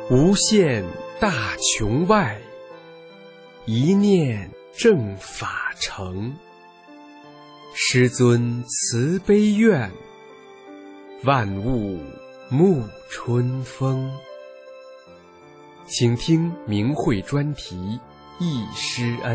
无限大穹外，一念正法成。师尊慈悲愿，万物沐春风。请听明慧专题忆师恩。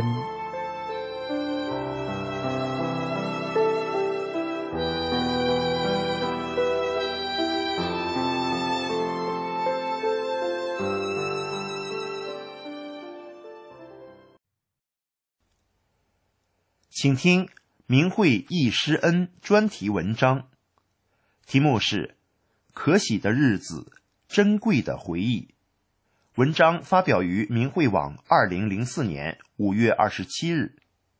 请听明慧忆师恩专题文章，题目是可喜的日子，珍贵的回忆。文章发表于明慧网2004年5月27日。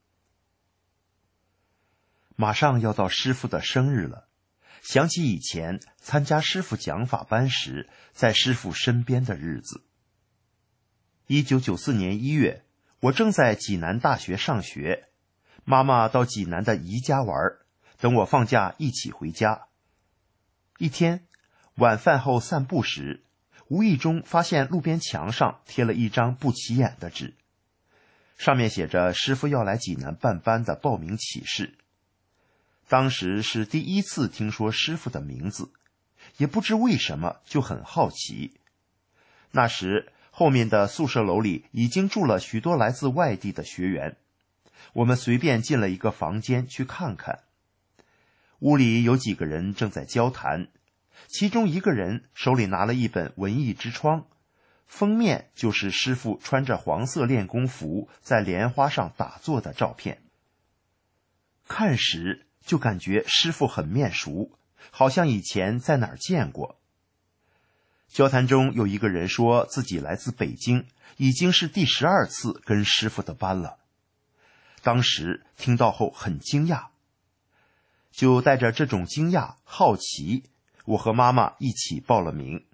马上要到师父的生日了，想起以前参加师父讲法班时，在师父身边的日子。1994年1月，我正在济南大学上学，妈妈到济南的姨家玩，等我放假一起回家。一天晚饭后散步时，无意中发现路边墙上贴了一张不起眼的纸，上面写着师父要来济南办班的报名启事。当时是第一次听说师父的名字，也不知为什么就很好奇。那时后面的宿舍楼里已经住了许多来自外地的学员，我们随便进了一个房间去看看。屋里有几个人正在交谈，其中一个人手里拿了一本文艺之窗，封面就是师父穿着黄色练功服在莲花上打坐的照片。看时就感觉师父很面熟，好像以前在哪儿见过。交谈中有一个人说自己来自北京，已经是第12次跟师父的班了。当时听到后很惊讶，就带着这种惊讶好奇，我和妈妈一起报了名。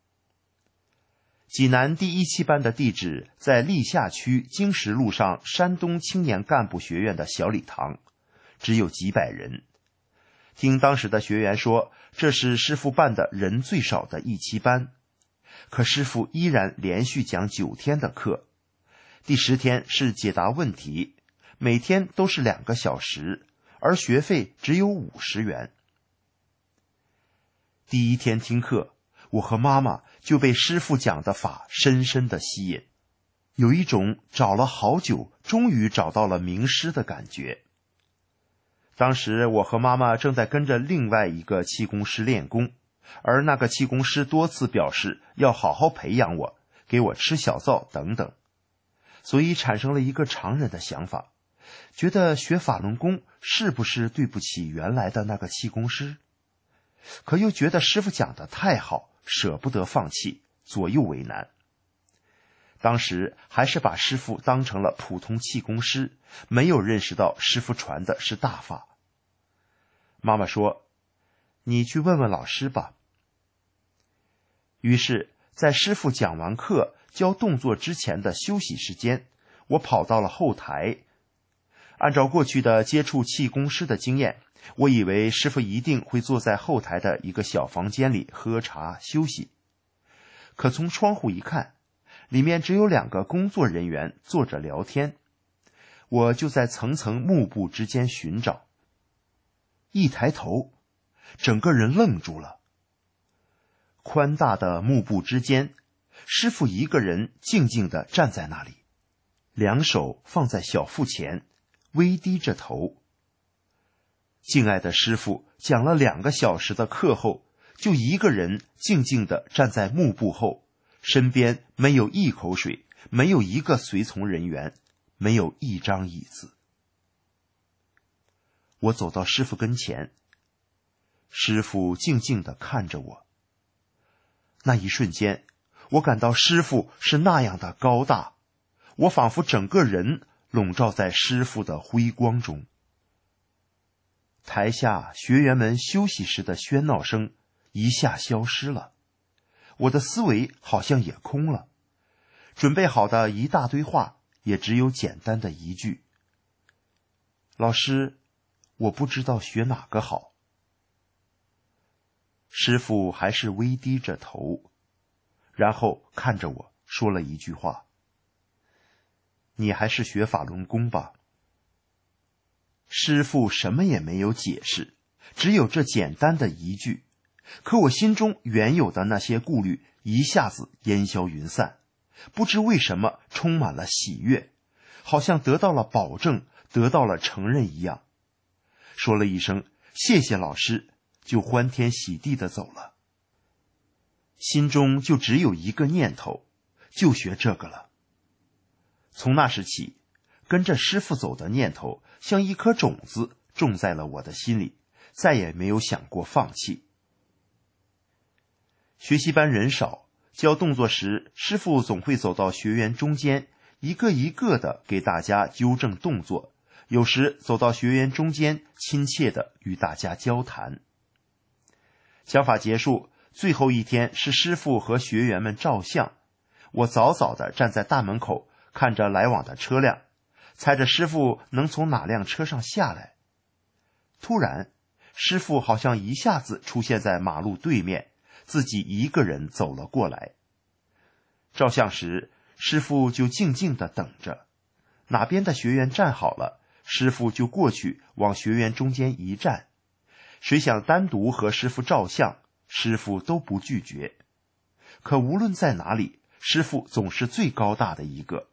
济南第17班的地址在历下区经石路上山东青年干部学院的小礼堂，只有几百人。听当时的学员说，这是师父办的人最少的17班，可师父依然连续讲9天的课，第10天是解答问题，每天都是2个小时，而学费只有50元。第一天听课，我和妈妈就被师父讲的法深深的吸引，有一种找了好久终于找到了名师的感觉。当时我和妈妈正在跟着另外一个气功师练功，而那个气功师多次表示要好好培养我，给我吃小灶等等，所以产生了一个常人的想法，觉得学法轮功是不是对不起原来的那个气功师？可又觉得师父讲得太好，舍不得放弃，左右为难。当时还是把师父当成了普通气功师，没有认识到师父传的是大法。妈妈说，你去问问老师吧。于是在师父讲完课教动作之前的休息时间，我跑到了后台。按照过去的接触气功师的经验，我以为师父一定会坐在后台的一个小房间里喝茶休息。可从窗户一看，里面只有2个工作人员坐着聊天，我就在层层幕布之间寻找。一抬头，整个人愣住了。宽大的幕布之间，师父一个人静静地站在那里，2手放在小腹前，微低着头。敬爱的师父讲了2个小时的课后，就一个人静静地站在幕布后，身边没有一口水，没有一个随从人员，没有一张椅子。我走到师父跟前，师父静静地看着我。那一瞬间，我感到师父是那样的高大，我仿佛整个人笼罩在师父的辉光中。台下学员们休息时的喧闹声一下消失了，我的思维好像也空了，准备好的一大堆话也只有简单的一句：老师，我不知道学哪个好。师父还是微低着头， 然后看着我说了一句话：“你还是学法轮功吧。”师父什么也没有解释，只有这简单的一句，可我心中原有的那些顾虑一下子烟消云散，不知为什么充满了喜悦，好像得到了保证，得到了承认一样。说了一声谢谢老师，就欢天喜地地走了。心中就只有一个念头，就学这个了。从那时起，跟着师父走的念头像一颗种子种在了我的心里，再也没有想过放弃。学习班人少，教动作时，师父总会走到学员中间，一个一个的给大家纠正动作，有时走到学员中间，亲切的与大家交谈。讲法结束，最后一天是师父和学员们照相，我早早的站在大门口，看着来往的车辆，猜着师父能从哪辆车上下来。突然，师父好像一下子出现在马路对面，自己一个人走了过来。照相时，师父就静静地等着，哪边的学员站好了，师父就过去往学员中间一站。谁想单独和师父照相，师父都不拒绝。可无论在哪里，师父总是最高大的一个。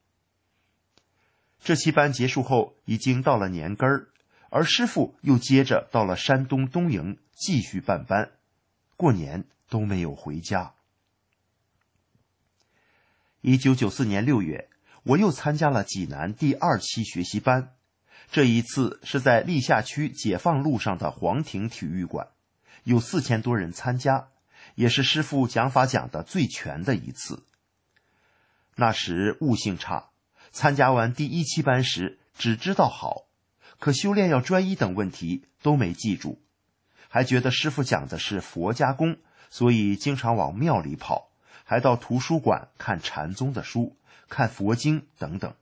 这期班结束后，已经到了年根儿，而师父又接着到了山东东营继续办班，过年都没有回家。1994年6月，我又参加了济南第2期学习班，这一次是在历下区解放路上的黄庭体育馆，有4000多人参加，也是师父讲法讲的最全的一次。那时悟性差，参加完第1期班时只知道好，可修炼要专一等问题都没记住，还觉得师父讲的是佛家功，所以经常往庙里跑，还到图书馆看禅宗的书，看佛经等等。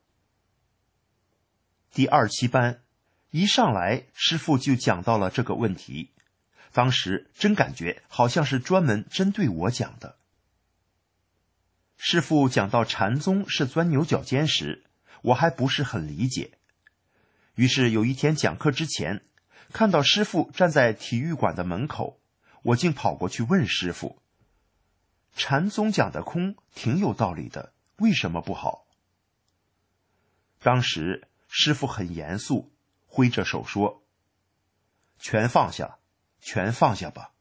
第2期班一上来，师父就讲到了这个问题，当时真感觉好像是专门针对我讲的。师父讲到禅宗是钻牛角尖时，我还不是很理解。于是有一天讲课之前，看到师父站在体育馆的门口，我竟跑过去问师父，禅宗讲的空挺有道理的，为什么不好？当时师父很严肃，挥着手说，全放下，全放下吧。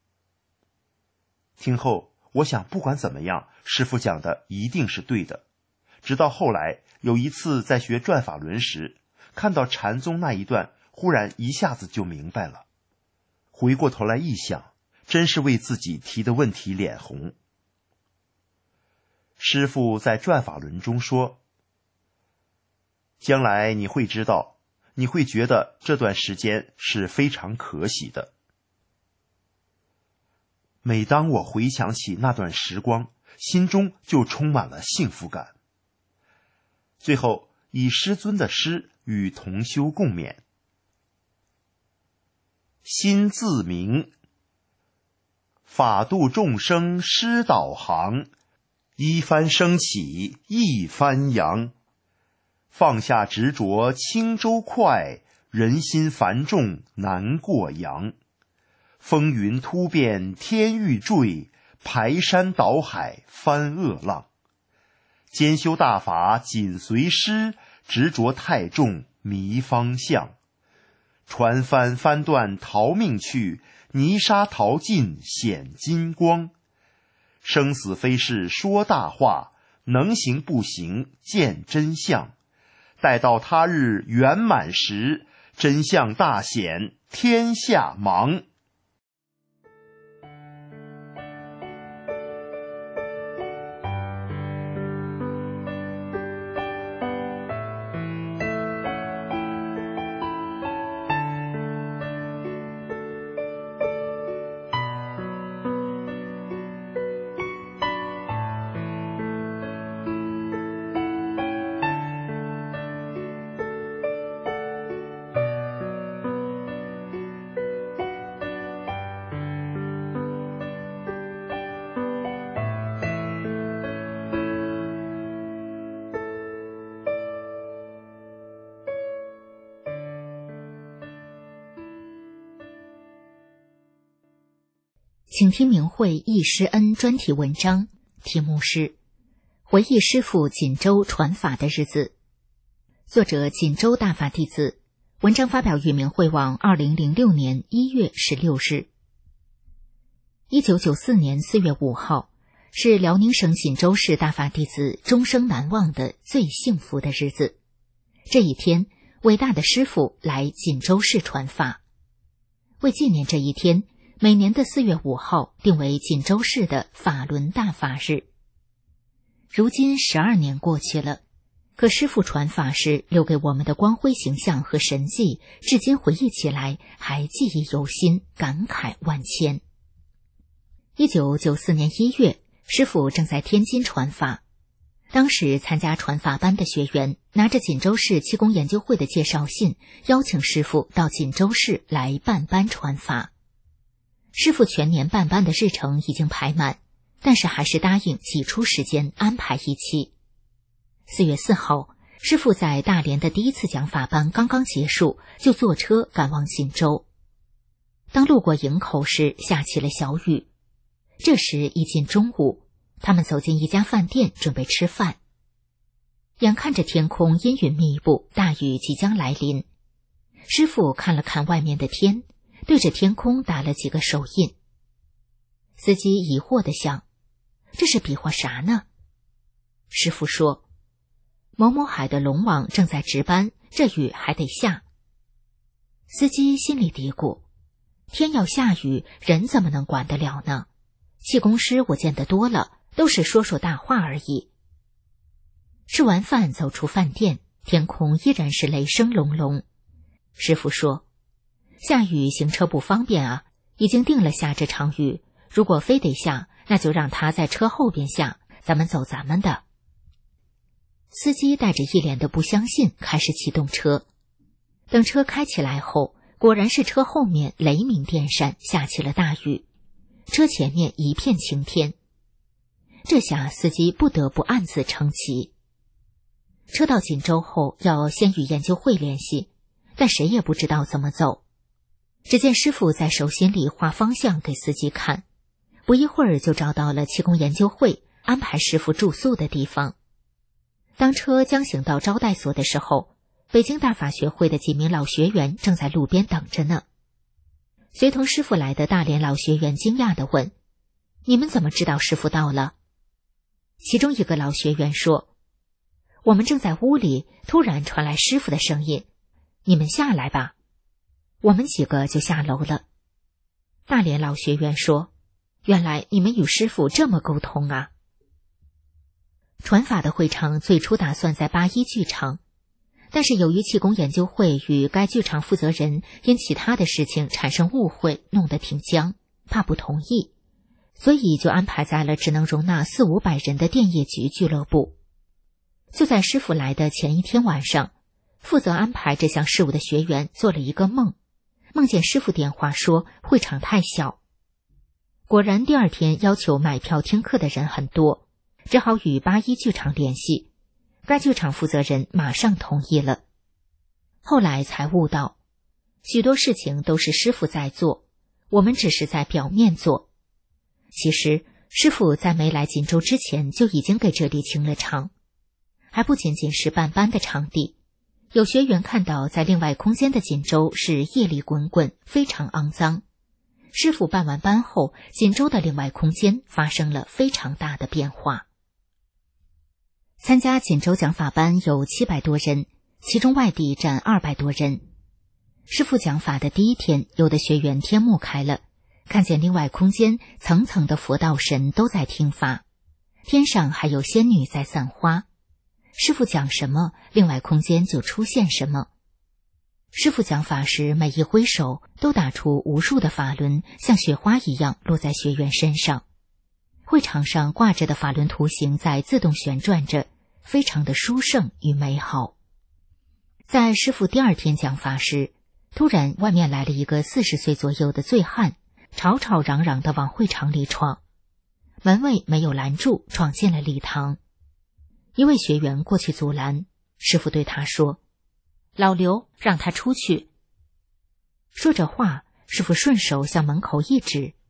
听后我想不管怎么样，师父讲的一定是对的。直到后来有一次在学转法轮时，看到禅宗那一段，忽然一下子就明白了。回过头来一想，真是为自己提的问题脸红。师父在转法轮中说，将来你会知道，你会觉得这段时间是非常可喜的。每当我回想起那段时光，心中就充满了幸福感。最后以师尊的诗与同修共勉。心自明，法度众生师导航，一番升起一番扬。放下执着轻舟快，人心繁重难过洋。风云突变天欲坠，排山倒海翻恶浪。兼修大法紧随师，执着太重迷方向。船翻翻断逃命去，泥沙淘尽显金光。生死非是说大话，能行不行见真相。待到他日圆满时，真相大显天下茫。 请听明慧忆师恩专题文章，题目是回忆师父锦州传法的日子，作者锦州大法弟子，文章发表于明慧网2006年1月16日。1994年4月5号是辽宁省锦州市大法弟子终生难忘的最幸福的日子。这一天，伟大的师父来锦州市传法。为纪念这一天，每年的4月5号定为锦州市的法轮大法日。如今12年过去了，可师父传法时留给我们的光辉形象和神迹，至今回忆起来还记忆犹新，感慨万千。1994年1月，师父正在天津传法。当时参加传法班的学员拿着锦州市气功研究会的介绍信，邀请师父到锦州市来办班传法。师父全年办班的日程已经排满，但是还是答应挤出时间安排一期。4月4号，师父在大连的第一次讲法班刚刚结束，就坐车赶往锦州。当路过营口时，下起了小雨。这时已近中午，他们走进一家饭店准备吃饭。眼看着天空阴云密布，大雨即将来临。师父看了看外面的天，对着天空打了几个手印。司机疑惑地想，这是比划啥呢？师父说，某某海的龙王正在值班，这雨还得下。司机心里嘀咕，天要下雨，人怎么能管得了呢？气功师我见得多了，都是说说大话而已。吃完饭走出饭店，天空依然是雷声隆隆。师父说，下雨行车不方便啊，已经定了下这场雨，如果非得下，那就让他在车后边下，咱们走咱们的。司机带着一脸的不相信，开始启动车。等车开起来后，果然是车后面雷鸣电闪，下起了大雨。车前面一片晴天，这下司机不得不暗自称奇。车到锦州后，要先与研究会联系，但谁也不知道怎么走。只见师父在手心里画方向给司机看，不一会儿就找到了气功研究会安排师父住宿的地方。当车将行到招待所的时候，北京大法学会的几名老学员正在路边等着呢。随同师父来的大连老学员惊讶地问，你们怎么知道师父到了？其中一个老学员说，我们正在屋里，突然传来师父的声音，你们下来吧。我们几个就下楼了。大连老学员说，原来你们与师父这么沟通啊。传法的会场最初打算在81剧场，但是由于气功研究会与该剧场负责人因其他的事情产生误会，弄得挺僵，怕不同意，所以就安排在了只能容纳400-500人的电业局俱乐部。就在师父来的前一天晚上，负责安排这项事务的学员做了一个梦，梦见师父电话说会场太小。果然第二天要求买票听课的人很多，只好与81剧场联系。该剧场负责人马上同意了。后来才悟到，许多事情都是师父在做，我们只是在表面做。其实师父在没来锦州之前就已经给这里清了场，还不仅仅是办班的场地。有学员看到在另外空间的锦州是业力滚滚，非常肮脏。师父办完班后，锦州的另外空间发生了非常大的变化。参加锦州讲法班有700多人，其中外地占200多人。师父讲法的第一天，有的学员天目开了，看见另外空间层层的佛道神都在听法，天上还有仙女在散花。师父讲什么，另外空间就出现什么。师父讲法时，每一挥手都打出无数的法轮，像雪花一样落在学员身上。会场上挂着的法轮图形在自动旋转着，非常的殊胜与美好。在师父第二天讲法时，突然外面来了一个40岁左右的醉汉，吵吵嚷嚷地往会场里闯。门卫没有拦住，闯进了礼堂。一位学员过去阻拦，师父对他说，老刘，让他出去。说着话，师父顺手向门口一指，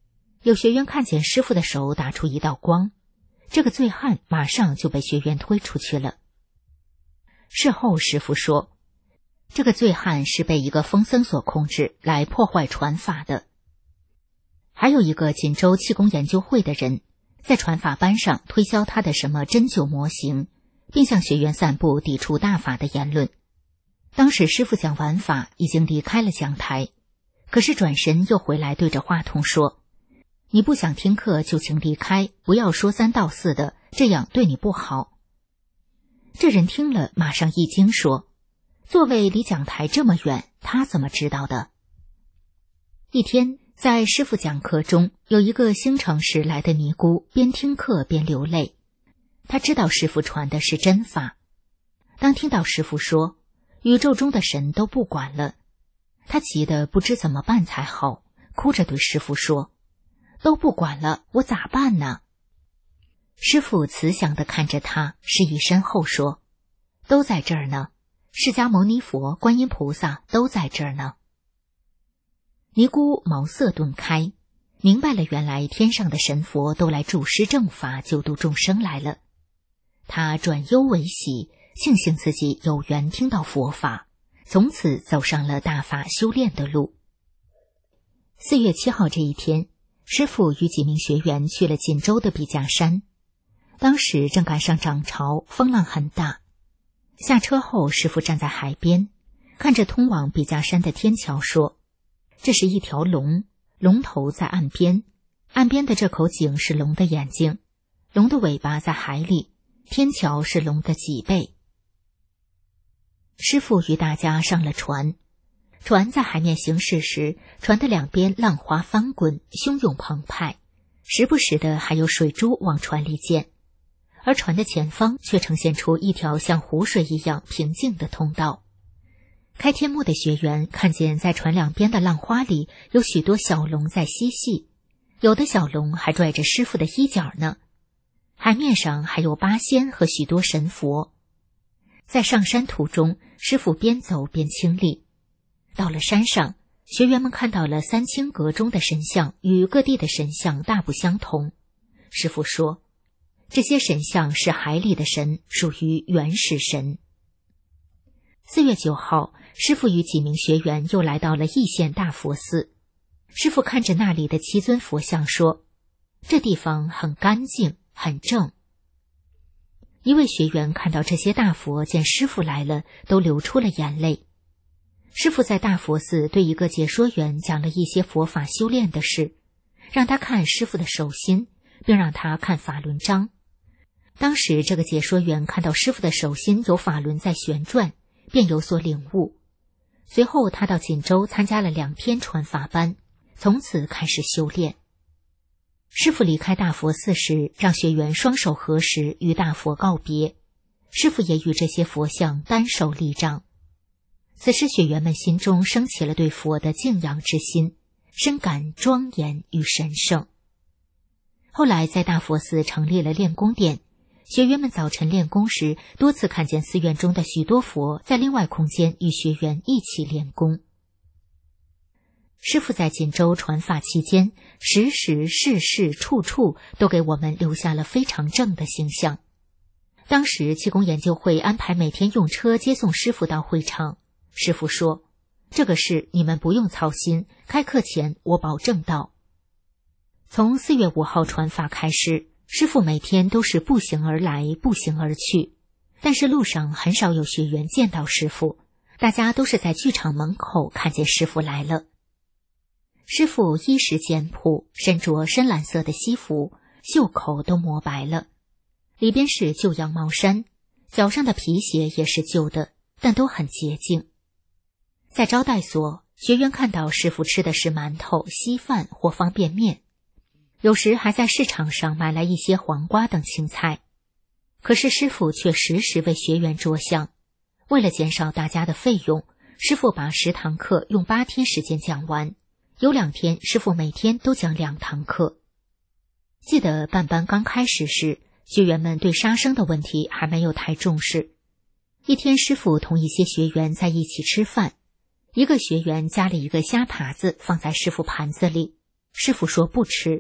有学员看见师傅的手打出一道光，这个醉汉马上就被学员推出去了。事后师傅说，这个醉汉是被一个疯僧所控制来破坏传法的。还有一个锦州气功研究会的人在传法班上推销他的什么针灸模型，并向学员散布抵触大法的言论。当时师傅讲完法已经离开了讲台，可是转身又回来对着话筒说，你不想听课就请离开，不要说三道四的，这样对你不好。这人听了马上一惊说，座位离讲台这么远，他怎么知道的？一天在师傅讲课中，有一个兴城市来的尼姑边听课边流泪，他知道师傅传的是真法。当听到师傅说宇宙中的神都不管了，他急得不知怎么办才好，哭着对师傅说，都不管了，我咋办呢？师傅慈祥地看着他，示意身后说，都在这儿呢，释迦牟尼佛、观音菩萨都在这儿呢。尼姑茅塞顿开，明白了原来天上的神佛都来助施正法救度众生来了。他转忧为喜，庆幸自己有缘听到佛法，从此走上了大法修炼的路。4月7号这一天，师父与几名学员去了锦州的笔架山。当时正赶上涨潮，风浪很大。下车后，师父站在海边，看着通往笔架山的天桥说，这是一条龙，龙头在岸边，岸边的这口井是龙的眼睛，龙的尾巴在海里，天桥是龙的脊背。师父与大家上了船，船在海面行驶时，船的两边浪花翻滚，汹涌澎湃，时不时的还有水珠往船里溅，而船的前方却呈现出一条像湖水一样平静的通道。开天目的学员看见在船两边的浪花里有许多小龙在嬉戏，有的小龙还拽着师父的衣角呢。海面上还有八仙和许多神佛。在上山途中，师父边走边清理。到了山上，学员们看到了三清阁中的神像与各地的神像大不相同。师父说，这些神像是海里的神，属于原始神。4月9号，师父与几名学员又来到了义县大佛寺。师父看着那里的7尊佛像说，这地方很干净，很正。一位学员看到这些大佛见师父来了，都流出了眼泪。师父在大佛寺对一个解说员讲了一些佛法修炼的事，让他看师父的手心，并让他看法轮章。当时这个解说员看到师父的手心有法轮在旋转，便有所领悟。随后他到锦州参加了2天传法班，从此开始修炼。师父离开大佛寺时，让学员双手合十与大佛告别，师父也与这些佛像单手立掌。此时学员们心中升起了对佛的敬仰之心，深感庄严与神圣。后来在大佛寺成立了练功殿，学员们早晨练功时，多次看见寺院中的许多佛在另外空间与学员一起练功。师父在锦州传法期间，时时事事处处都给我们留下了非常正的形象。当时气功研究会安排每天用车接送师父到会场，师父说，这个事你们不用操心，开课前我保证到。从4月5号传法开始，师父每天都是步行而来，步行而去，但是路上很少有学员见到师父，大家都是在剧场门口看见师父来了。师父衣食简朴，身着深蓝色的西服，袖口都磨白了，里边是旧羊毛衫，脚上的皮鞋也是旧的，但都很洁净。在招待所，学员看到师父吃的是馒头、稀饭或方便面，有时还在市场上买来一些黄瓜等青菜。可是师父却时时为学员着想，为了减少大家的费用，师父把10堂课用8天时间讲完，有2天师父每天都讲2堂课。记得办班刚开始时，学员们对杀生的问题还没有太重视。一天师父同一些学员在一起吃饭，一个学员夹了一个虾爬子放在师父盘子里，师父说不吃，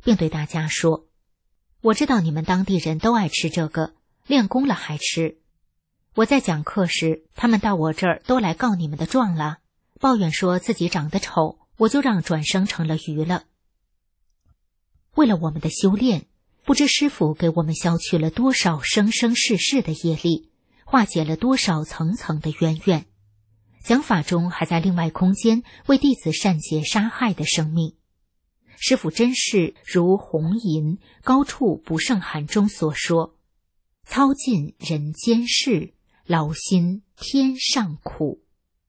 并对大家说：“我知道你们当地人都爱吃这个，练功了还吃。我在讲课时，他们到我这儿都来告你们的状了，抱怨说自己长得丑，我就让转生成了鱼了。为了我们的修炼，不知师父给我们消去了多少生生世世的业力，化解了多少层层的渊源。讲法中还在另外空间为弟子善解杀害的生命。师父真是如红吟高处不胜寒中所说，操尽人间事，劳心天上苦。”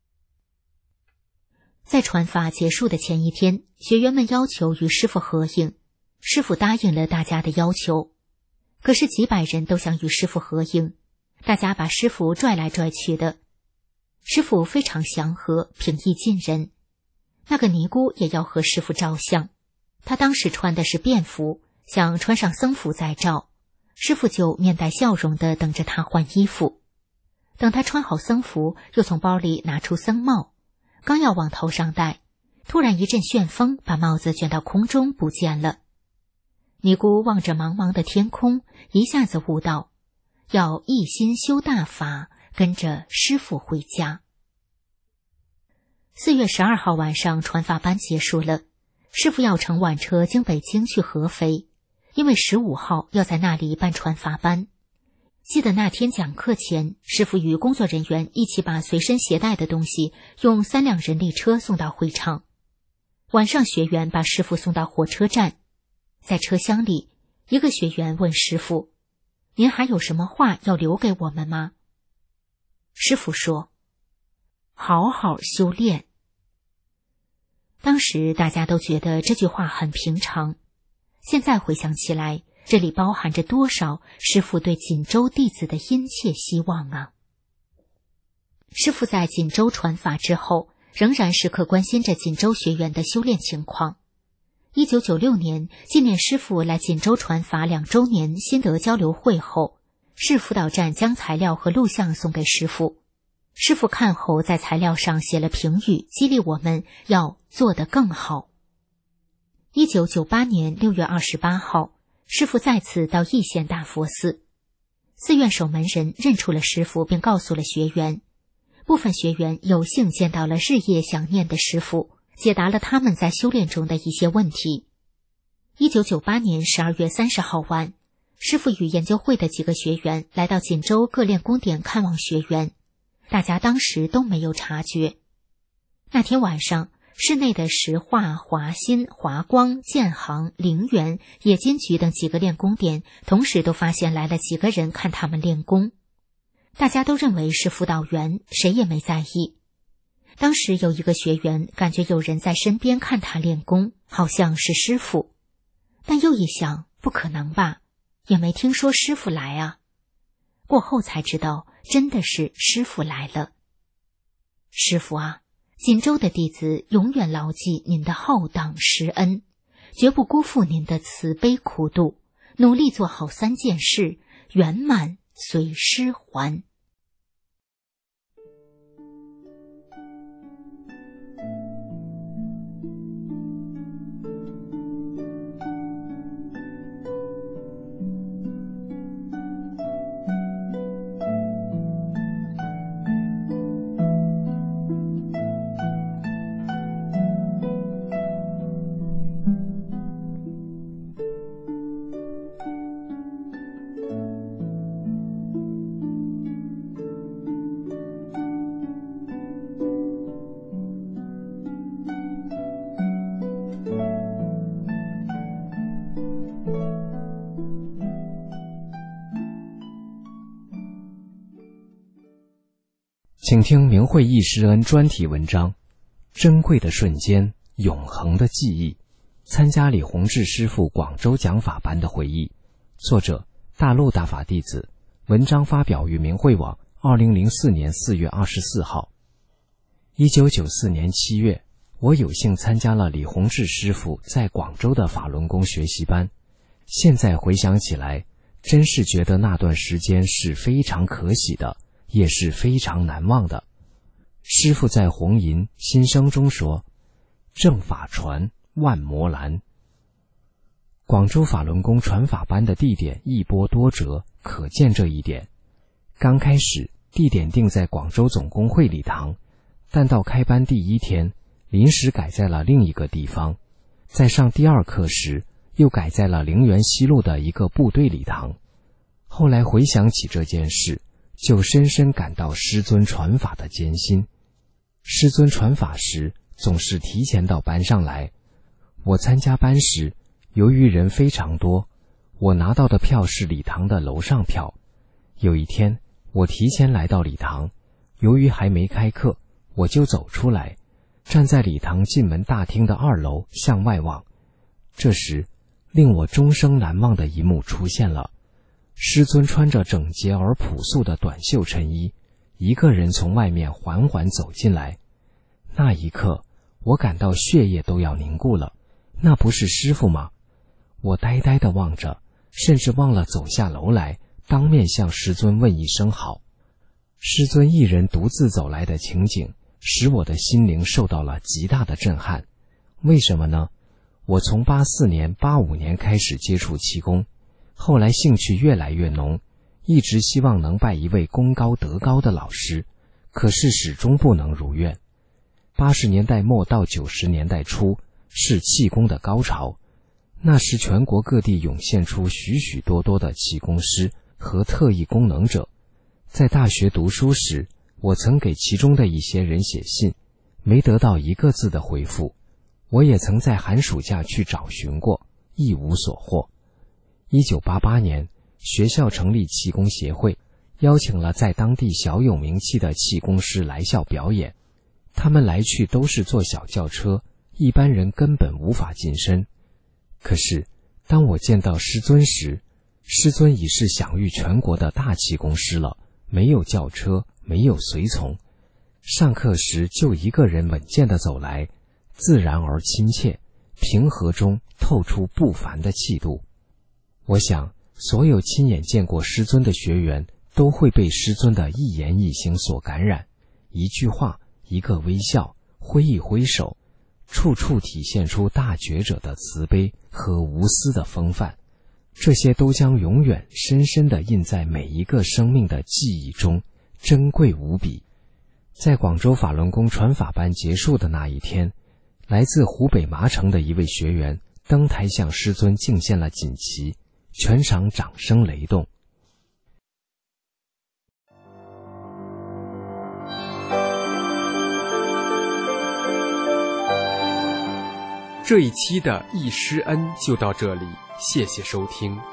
在传法结束的前一天，学员们要求与师父合影，师父答应了大家的要求。可是几百人都想与师父合影，大家把师父拽来拽去的。师父非常祥和，平易近人。那个尼姑也要和师父照相，她当时穿的是便服，想穿上僧服再照，师父就面带笑容地等着她换衣服。等她穿好僧服，又从包里拿出僧帽，刚要往头上戴，突然一阵旋风把帽子卷到空中不见了。尼姑望着茫茫的天空，一下子悟到要一心修大法，跟着师父回家。4月12号晚上，传法班结束了，师父要乘晚车经北京去合肥，因为15号要在那里办传法班。记得那天讲课前，师父与工作人员一起把随身携带的东西用3辆人力车送到会场。晚上，学员把师父送到火车站，在车厢里，一个学员问师父：“您还有什么话要留给我们吗？”师父说：“好好修炼。”当时大家都觉得这句话很平常，现在回想起来，这里包含着多少师父对锦州弟子的殷切希望啊！师父在锦州传法之后，仍然时刻关心着锦州学员的修炼情况。1996年，纪念师父来锦州传法2周年心得交流会后，市辅导站将材料和录像送给师父。师父看后，在材料上写了评语，激励我们要做得更好。1998年6月28号，师父再次到义县大佛寺，寺院守门人认出了师父，并告诉了学员。部分学员有幸见到了日夜想念的师父，解答了他们在修炼中的一些问题。1998年12月30号晚，师父与研究会的几个学员来到锦州各练功点看望学员，大家当时都没有察觉。那天晚上，市内的石化、华新、华光、建行、陵园、冶金局等几个练功点同时都发现来了几个人看他们练功，大家都认为是辅导员，谁也没在意。当时有一个学员感觉有人在身边看他练功，好像是师父，但又一想，不可能吧，也没听说师父来啊。过后才知道，真的是师父来了。师父啊，锦州的弟子永远牢记您的浩荡施恩，绝不辜负您的慈悲苦度，努力做好3件事，圆满随师还。 请听明慧忆师恩专题文章《珍贵的瞬间，永恒的记忆》，参加李洪志师傅广州讲法班的回忆，作者大陆大法弟子，文章发表于明慧网2004年4月24号。1994年7月，我有幸参加了李洪志师傅在广州的法轮功学习班，现在回想起来，真是觉得那段时间是非常可喜的，也是非常难忘的。师父在红吟心声中说：正法传，万魔拦。 广州法轮功传法班的地点一波多折，可见这一点。刚开始地点定在广州总工会礼堂，但到开班第一天，临时改在了另一个地方。在上第二课时，又改在了陵园西路的一个部队礼堂。后来回想起这件事，就深深感到师尊传法的艰辛。师尊传法时，总是提前到班上来。我参加班时，由于人非常多，我拿到的票是礼堂的楼上票。有一天，我提前来到礼堂，由于还没开课，我就走出来，站在礼堂进门大厅的2楼向外望。这时，令我终生难忘的一幕出现了。师尊穿着整洁而朴素的短袖衬衣，一个人从外面缓缓走进来。那一刻，我感到血液都要凝固了。那不是师父吗？我呆呆地望着，甚至忘了走下楼来，当面向师尊问一声好。师尊一人独自走来的情景，使我的心灵受到了极大的震撼。为什么呢？我从84年、85年开始接触气功，后来兴趣越来越浓，一直希望能拜一位功高德高的老师，可是始终不能如愿。80年代末到90年代初是气功的高潮，那时全国各地涌现出许许多多的气功师和特异功能者。在大学读书时，我曾给其中的一些人写信，没得到一个字的回复。我也曾在寒暑假去找寻过，一无所获。1988年，学校成立气功协会，邀请了在当地小有名气的气功师来校表演。他们来去都是坐小轿车，一般人根本无法近身。可是当我见到师尊时，师尊已是享誉全国的大气功师了，没有轿车，没有随从。上课时就一个人稳健地走来，自然而亲切，平和中透出不凡的气度。我想所有亲眼见过师尊的学员都会被师尊的一言一行所感染，一句话，一个微笑，挥一挥手，处处体现出大觉者的慈悲和无私的风范，这些都将永远深深地印在每一个生命的记忆中，珍贵无比。在广州法轮功传法班结束的那一天，来自湖北麻城的一位学员登台向师尊敬献了锦旗，全场掌声雷动。 这一期的易师恩就到这里，谢谢收听。